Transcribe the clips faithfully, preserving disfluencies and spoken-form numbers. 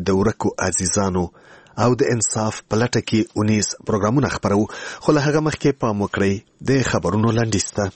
د ورکو عزیزانو او د انصاف په لټه کې اونیز پروګرامونه خپرو، خو له هغه مخکې پام وکړئ د خبرونو لنډیز ته.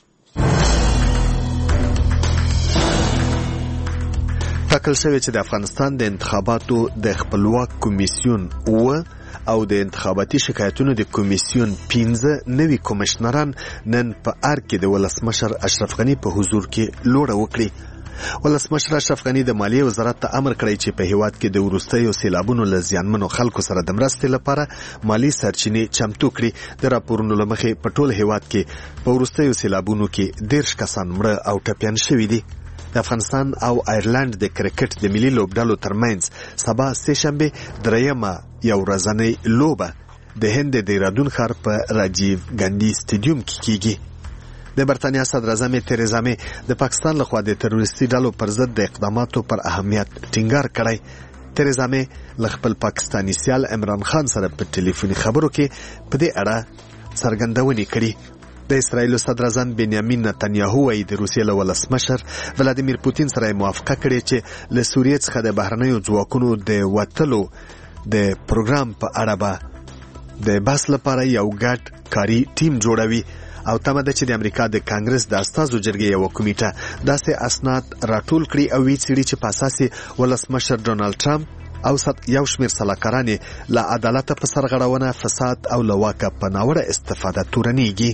ټاکل شوی چې د افغانستان د انتخاباتو د خپلواک کمیسیون اوه او د انتخاباتي شکایتونو د کمیسیون پنځه نوي کمشنران نن په ارګ کې د ولسمشر اشرف غني په حضور کې لوړه وکړي. ولسمشر اشرف غني د مالیې وزارت ته امر کړی چې په هیواد کې د وروستیو سیلابونو له زیانمنو خلکو سره د مرستې لپاره مالی سرچینې چمتو کړي. د راپورونو له مخې په ټول هیواد کې په وروستیو سیلابونو کې دېرش کسان مړه او ټپیان شوي دي. د افغانستان او آیرلند د کرکټ د ملي لوبډلو ترمنځ سبا سه شنبه درېیمه یو ورځنۍ لوبه د هند د دیرادون ښار په راجیو ګاندي سټیډیوم کې کیږي. د برتانیا صدر اعظم تریزا می د پاکستان لخوا د تروریستي ډلو پر ضد د اقداماتو پر اهمیت ټینګار کړی. تریزا می له خپل پاکستاني سیال عمران خان سره په ټلیفوني خبرو کې په دې اړه څرګندونې کړې. د اسرائیل صدر اعظم بنیامین نتنیاهو وايي د روسیې له ولسمشر ولادیمیر پوتین سره موافقه کړې چې له سوریې څخه د بهرنیو ځواکونو د وتلو د پروګرام په اړه به د بحث لپاره یو ګډ کاري ټیم جوړوي او تمه ده چې د امریکا د کانګرس د استازو جرګې یو کمیټه داسې اسناد راټول کړي او وی څېړي چې په اساس ولسمشر ډونالد ټرمپ او یو شمېر سلاکاران له عدالته په سرغړونه، فساد او له واکه په ناوړه استفاده تورنېږي.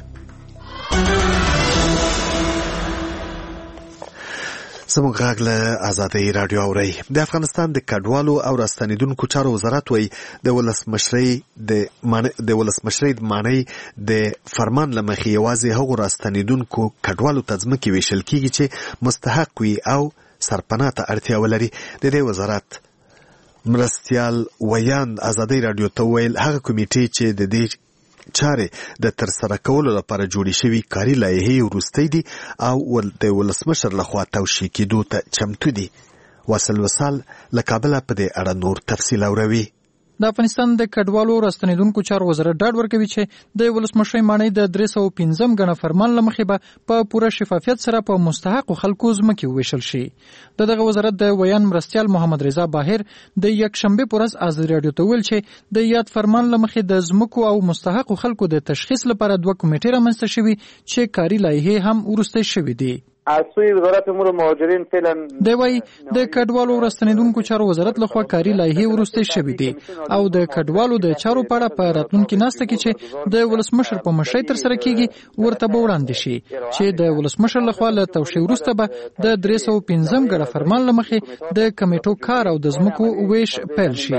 زموږ غږ له ازادۍ راډیو اورئ. د افغانستان د کډوالو او راستنیدونکو چارو وزارت وایي د ولسمشرۍ د ولسمشرۍ د معنی د فرمان له مخې یوازې هغو راستنیدونکو کډوالو ته ځمکې ویشل کیږي چې مستحق وي او سرپناه ته اړتیا ولري. د دې وزارت مرستیال ویاند ازادۍ راډیو ته وویل هغه کمیټې چې د دې چارې د ترسره کولو لپاره جوړې شوي کاري لایحې وروستۍ دي او د ولسمشر لخوا توشیح کېدو ته چمتو دي. واصل وصال له کابله په دې اړه نور تفصیل اوروي. د افغانستان د کډوالو راستنیدونکو چارو وزارت ډاډ ورکوي چې د ولسمشرۍ معنی د درې سوه پنځم ګڼه فرمان له مخې به په پوره شفافیت سره په مستحقو خلکو ځمکې وویشل شي. د دغه وزارت د ویان مرستیال محمد رضا باهر د یکشنبې په ورځ ازادي راډیو ته ویل چې د یاد فرمان له مخې د ځمکو او مستحقو خلکو د تشخیص لپاره دوه کمیټې رامنځته شوي چې کاري لایحې هم وروستۍ شوي دي. اصوی وزارت امور مهاجرین فعلا دی وای د کډوالو راستنیدونکو چارو وزارت لخوا کاري لایحې وروستۍ شوي دي او د کډوالو د چارو په اړه په راتلونکي ناسته کې چې د ولسمشر په مشرۍ ترسره کیږي ورته به وړاندې شي چې د ولسمشر لخوا له توشیح وروسته به د درې سوه پنځم ګڼه فرمان له مخې د کمیټو کار او د ځمکو ویش پیل شي.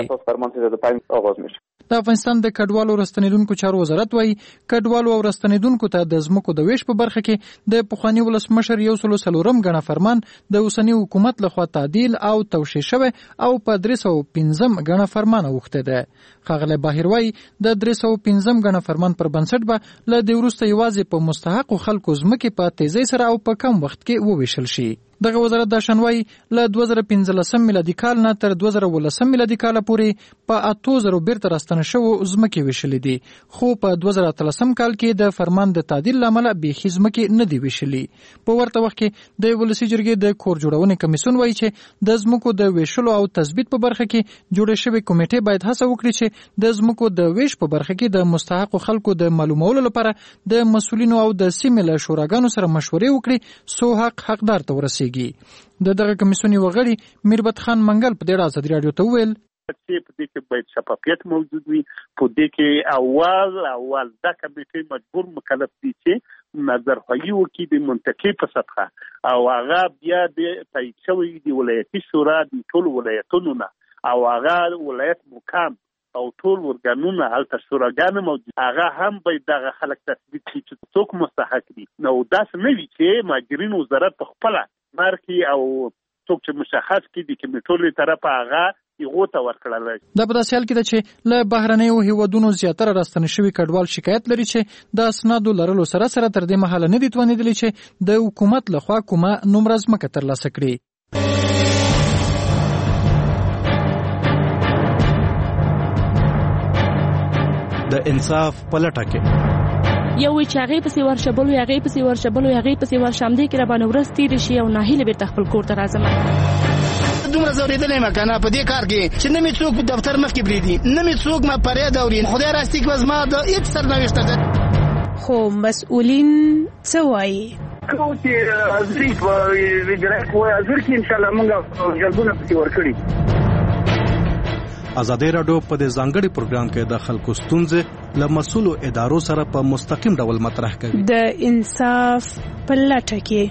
د افغانستان د کډوالو راستنیدونکو چارو وزارت وايي کډوالو او راستنیدونکو ته د ځمکو د ویش په برخه کې د پخواني ولسمشر یو سلو څلورم ګڼه فرمان د اوسني حکومت لخوا تعدیل او توشیح شوی او په درې سوه پنځم ګڼه فرمان اوښتی دی. ښاغلی باهر وايي د درې سوه پنځم ګڼه فرمان پر بنسټ به له دې وروسته یوازې په مستحقو خلکو ځمکې په تیزۍ سره او په کم وخت کې وویشل شي. دغه وزارت دا شنوي له دوه زره پنځلسم میلادي کال نه تر دوه زره ولسم میلادي کال پورې په اتو زرو بیرته راستنه شوو ځمکې ویشلې دي، خو په دوه زره اتلسم کال کې د فرمان د تعدیل له امله بیخي ځمکې نه دي ویشلې. په ورته وخت کې د ولسي جرګې د کور جوړونې کمیسیون وایي چې د ځمکو د ویشلو او تثبیت په برخه کې جوړې شوې کمیټې باید هڅه وکړي چې د ځمکو د ویش په برخه کې د مستحقو خلکو د معلومولو لپاره د مسؤلینو او د سیمې له شوراګانو سره مشورې وکړي څو حق حقدار ته ورسیږي. د دغه کمیسیون یو غړي میربت خان منګل په دې اړه ازادي راډیو ته وویل چې په دې کې باید شفافیت موجود وي. په دې کې اول اول دا کمیټې مجبور مکلف دي چې نظرخواهي وکړي د منطقې په سطحه او هغه بیا د تایید شوی د ولایتي شورا د ټول ولایتونو نه او هغه ولایت مقام او ټول ورګانونه هلته شوراګان موجود هغه هم باید دغه خلک تثبیت کړي چې څوک مستحق دي. نو داسې نه وي چې مهاجرین وزارت په خپله مارکی او څوک چې مشخص کړي د کمیټو له طرفه هغه یغو ته ورکړل. دا په داسې حال کې ده چې له بهرنیو هیوادونو زیاتره راستنه شوي کډوال شکایت لري چې د اسنادو لرلو سره سره تر دې مهاله نه دي توانېدلي چې د حکومت لخوا کومه نومره ځمکه ترلاسه کړي. د انصاف په لټه کې یو چې هغه پسې ورشبلو هغه پسې ورشبلو هغه پسې ورشم دې کې را باندې ورستې رشي او ناهیله بیرته خپل کور ته راځم. د دومره زورېدلی یم که نه په دې کار کې چې نه مې څوک په دفتر مخکې پرېږدي، نه مې څوک ما فریاد اوري. خدای راستي کې به زما د هېڅ سرنوشت ده. خو مسؤلین څه وایي؟ کوم چې حاضري په اجرایه قوه حاضر کړي انشاءالله موږ جلبونه پسې ورکړي. ازادي راډیو په دې ځانګړي پروګرام کې د خلکو ستونزې له مسؤلو ادارو سره په مستقیم ډول مطرح کوي. د انصاف په لټه کې.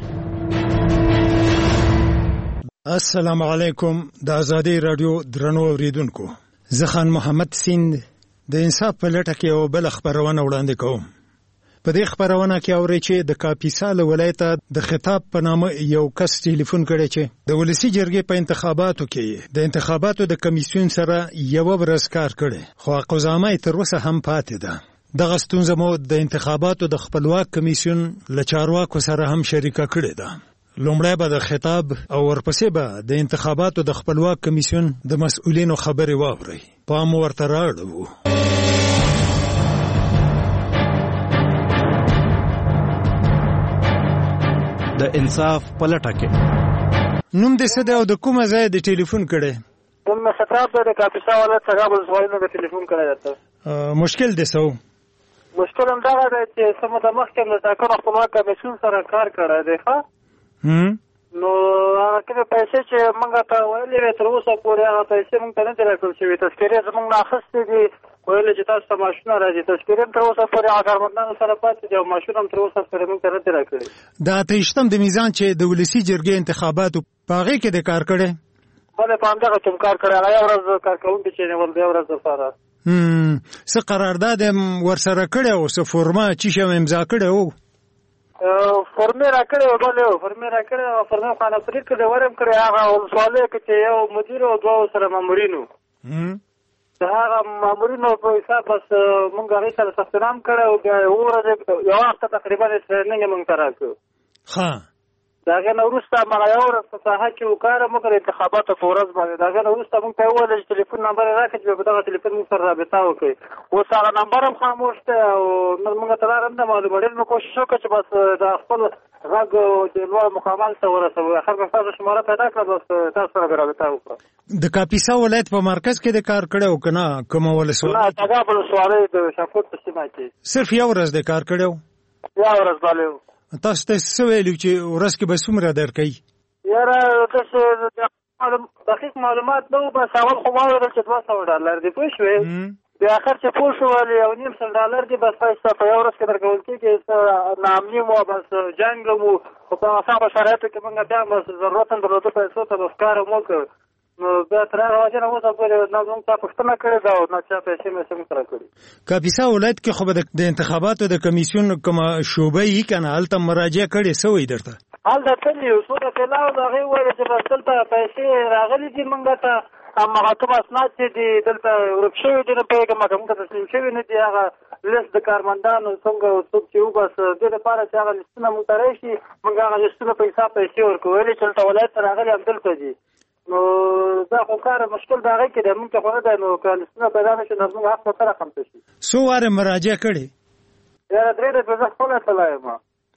السلام علیکم. د ازادي راډیو درنو اوریدونکو، زه خان محمد سیند د انصاف په لټه کې یو بل خبرونه وړاندې کوم. په دې خبرونه کې اوري چې د کاپیسا له ولایته د خطاب په نامه یو کس ټلیفون کړی چې د ولسی جرګې په انتخاباتو کې د انتخاباتو د کمیسیون سره یو ورځ کار کړي، خو قضامه تر اوسه هم پاتې ده. دغه ستونزه مو د انتخاباتو د خپلواک کمیسیون له چارواکو سره هم شریکه کړې ده. لومړی به د خطاب او ورپسې به د انتخاباتو د خپلواک کمیسیون د مسؤلینو خبرې واورئ. پام ورته راوړو. د انصاف په لټه کې. نوم دې څه دی او د کومه ځای د ټلیفون کړی؟ نوم خطاب دی، د کاپیسا ولایت څخه ولسوالۍ نه د ټلیفون کړی دی. مشکل دې څه و؟ مشکل همدغه دی چې څه موده مخکې د ټاکنو خپلواک کمیسیون سره کار کړی دی. ښه نو هغه کې پیسې چې موږ ته ویلې وې تر اوسه پورې هغه پیسې موږ ته نه دي راکړل شوي. تذکرې زموږ نه اخیستې دي، ویلې چې تاسو ته ماشونه راځي. تذکرې هم تر اوسه پورې هغه کارمندانو سره پاتې دي او ماشونه هم تر اوسه پورې موږ ته نه دي راکړي. د اته ویشتم د میزان چې د ولسي جرګې انتخاباتو په هغې کې د کار کړی؟ بلې په همدغه کې کار کړی. هغه یو ورځ کارکوونکي چې نیول د یو ورځ دپاره څه قرارداد یې ورسره کړی او څه فورمه چې شی امضا کړی و؟ فورمې را کړی و. بلې فورمې را کړی او فورمې خانه فرید کړی ورم کړی. هغه ولسوالۍ کې چې یو مدیر او دوه سره مامورینو، د هغه مامورینو په حساب بس موږ هغې سره ثبت نام کړی او بیا یوه ورځ یوه هفته تقریبا ټرېننګ یې موږ ته راکړو. ښه د هغې نه وروسته هماغه یوه ورځ په ساحه کې وکاره موږ د انتخاباتو په ورځ باندې. د هغې نه وروسته موږ ته یې وویل چې ټلیفون نمبر یې راکړه چې په دغه ټلیفون موږ سره رابطه وکړئ. اوس هغه نمبر هم خاموش دی او موږ ته لاره هم نه معلومه. ډېر مې کوشش وکړه چې بس د خپل غږ چې لوړ مقامات ته ورسوو. اخر به ستاسو شماره پیدا کړه، بس تاسو سره به رابطه وکړه. د کاپیسا ولایت په مرکز کې د کار کړی و که نه کومه ولسوالۍ؟ نه، تګاب ولسوالۍ د شاکوټ په سیمه کې صرف یو ورځ د کار کړی و؟ یوه ورځ بلې و. تاسو ته څه ویلي چې ورځ کې به څومره درکوي؟ یاره داسې دقیق معلومات نه و. بس اول خو ما ویل چې دوه سوه ډالر دي، پوه شوې. بیا اخر چې پوه شول یو نیم سل ډالر دي، بس پیسې په یو ورځ کې درکول کېږي. نامني مو بس جنګ مو خو په هغه شرایطو کې موږ بیا بس ضرورت هم درلوده پیسو ته، بس کار مو وکړ. نو بیا تر هغه وجې نه اوسه پورې نه موږ چا پوښتنه کړې ده او نه چا پیسې مې څه سره کړي. کاپیسا ولایت کې خو به د انتخاباتو د کمیسیون کومه شعبه یي که نه هلته مراجعه کړې څه وایي درته؟ هلته تللي یو څو دقیقې لاړو. د هغې وویل چې بس دلته پیسې راغلي دي موږ ته، هماغه کوم اسناد چې دي دلته ورک شوي دي نه پوهېږم که موږ ته تسلیم شوي نه دي. هغه لیست د کارمندانو څنګه څوک چې وبس دې لپاره چې هغه لیستونه موږ ته راشي موږ هغه لیستونه په حساب پیسې ورکوو. ویلې چې دلته ولایت ته راغلي همدلته دي. نو دا خو کار مشکل د هغې کې دی، موږ ته خو نه دی. نو که لیستونه پیدا نه شي نو زموږ حق به څه رقم ته شي. څو وارې مراجعه کړې؟ یاره درې ورځې زه خپله تللی یم.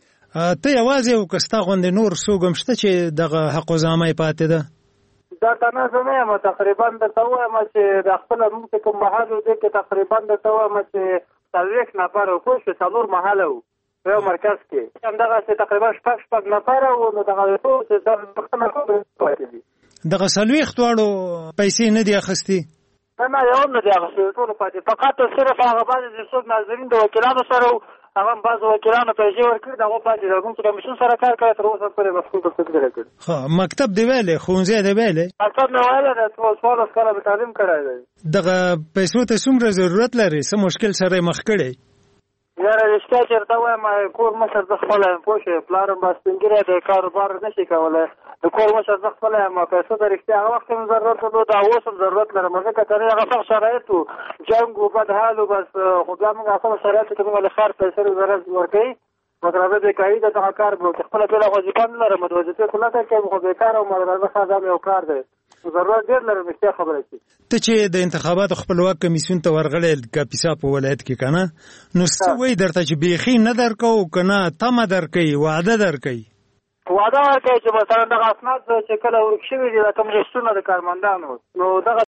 ته یوازې او که ستا غوندې نور څوک هم شته چې دغه حق وظامه یې پاتې ده؟ دا تنه زه نه یم. تقریبا درته ووایم چې د خپله موږ چې کوم محل و دې کې تقریبا درته ووایم چې څلوېښت نفره و، پوه شوې، څلور محله و په یو مرکز کې. همدغسې تقریبا شپږ شپږ نفره و. نو دغه ټول چې دا پوښتنه کوم پاتې دي. دغه څلوېښت واړو پیسې نه دي اخیستې؟ نه نه یو هم نه دي اخیستې، ټولو پاتې. فقط صرف هغه بعضې چې څوک ناظرین د وکیلانو سره و هغه هم بعضو وکیلانو پیسې ورکړي د هغو پاتې ده. موږ چې کمیسیون سره کار کوي تر اوسه پورې مفهوم ته څه نه دی کړي. ښه مکتب دې ویلی، ښوونځی دې ویلی؟ مکتب مې ویلی دی، څوارلس کاله مې تعلیم کړی دی. دغه پیسو ته څومره ضرورت لري؟ څه مشکل سره یې مخ کړی؟ یاره رښتیا چې درته وایم کور مشر زه خپله یم، پوه شوې. پلار هم بس سپین ږیری دی، کاروبار نه شي کولی. د کور مشر زه خپله یم. پیسو ته رښتیا هغه وخت هم ضرورت درلود او اوس هم ضرورت لرم. ځکه که نه هغه سخت شرایط و، جنګ و، بد حال و. بس خو بیا موږ هغه شرایطو کې موږ له ښار پیسې ضرورت ورکوي. مطلب بېکاري ده. دغه کار به خپله بېله وظیفه نه لرم، د وظیفې خو لټه کوم خو بېکاره وم. راځه ښه دا مې یو کار دی، ضرورت ډېر لرم. رښتیا خبره چې ته چې د انتخاباتو خپلواک کمیسیون ته ورغلی کاپیسا په ولایت کې که نه، نو څه وایي درته چې بیخي نه درکوو که نه تمه درکوي، وعده درکوي؟ وعده ورکوي چې مثلا دغه اسناد چې کله ورک شوي دي د کوم لیستونه د کارمندانو نو دغه